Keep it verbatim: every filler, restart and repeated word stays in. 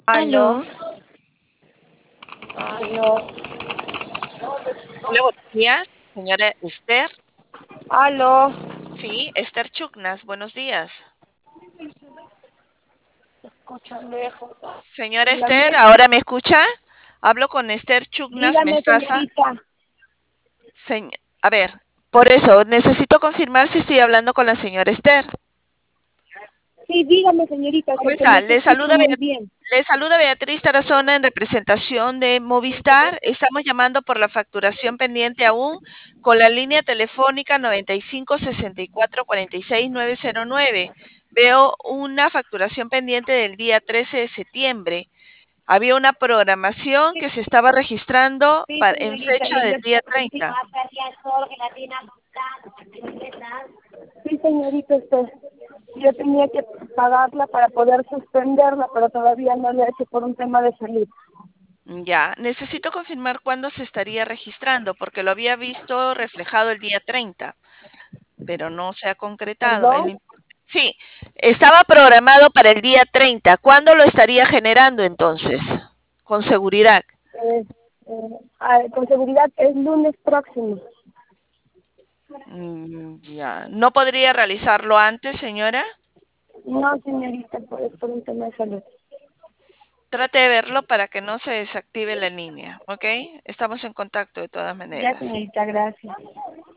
Aló, Aló, aló, Hola, buenos días, señora Esther. aló. Sí, Esther Chuknas, buenos días. Se escucha lejos. Señora Esther, Dígame, ¿ahora me escucha? Hablo con Esther Chuknas dígame, Mestasa. señorita. Señ- A ver, por eso necesito confirmar si estoy hablando con la señora Esther. Sí, dígame, señorita, ¿Cómo porque está? no se Le escucha saluda, muy Bea- bien. Le saluda Beatriz Tarazona en representación de Movistar. Estamos llamando por la facturación pendiente aún con la línea telefónica noventa y cinco sesenta y cuatro cuarenta y seis nueve cero nueve. Veo una facturación pendiente del día trece de septiembre. Había una programación Sí, que se estaba registrando sí, pa- en señorita, fecha yo del le día sí, treinta. sí, señorita, este, yo tenía que pagarla para poder suspenderla, pero todavía no lo he hecho por un tema de salud. Ya, necesito confirmar cuándo se estaría registrando, porque lo había visto reflejado el día treinta, pero no se ha concretado. Es lo ¿Perdón? impor- Sí, estaba programado para el día treinta. ¿Cuándo lo estaría generando entonces? Con seguridad. Eh, eh, ah, con seguridad es lunes próximo. Mm, ya. ¿No podría realizarlo antes, señora? No, señorita, por, es por un tema de salud. Trate de verlo para que no se desactive la línea, ¿ok? Estamos en contacto de todas Ya, maneras. señorita, gracias.